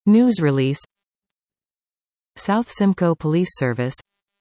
News release. South Simcoe Police Service.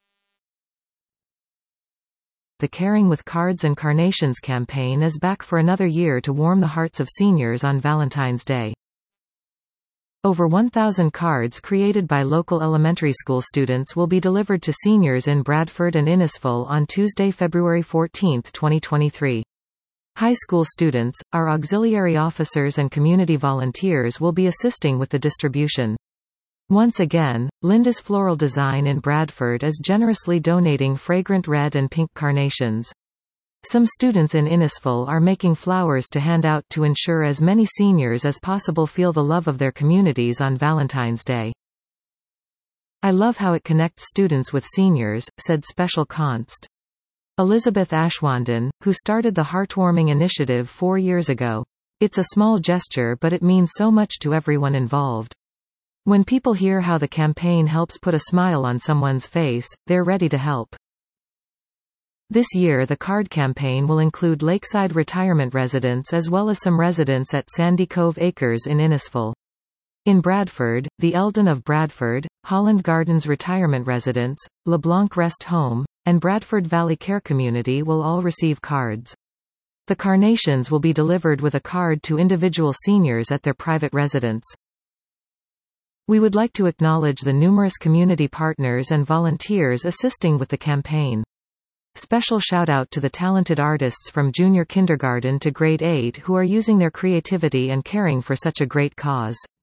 The Caring with Cards and Carnations campaign is back for another year to warm the hearts of seniors on Valentine's Day. Over 1,000 cards created by local elementary school students will be delivered to seniors in Bradford and Innisfil on Tuesday, February 14, 2023. High school students, our auxiliary officers and community volunteers will be assisting with the distribution. Once again, Linda's Floral Design in Bradford is generously donating fragrant red and pink carnations. Some students in Innisfil are making flowers to hand out to ensure as many seniors as possible feel the love of their communities on Valentine's Day. I love how it connects students with seniors, said Special Const. Elizabeth Ashwandon, who started the heartwarming initiative 4 years ago. It's a small gesture, but it means so much to everyone involved. When people hear how the campaign helps put a smile on someone's face, they're ready to help. This year the card campaign will include Lakeside retirement residents as well as some residents at Sandy Cove Acres in Innisfil. In Bradford, the Eldon of Bradford, Holland Gardens retirement residents, LeBlanc Rest Home, and Bradford Valley Care Community will all receive cards. The carnations will be delivered with a card to individual seniors at their private residence. We would like to acknowledge the numerous community partners and volunteers assisting with the campaign. Special shout-out to the talented artists from junior kindergarten to grade 8 who are using their creativity and caring for such a great cause.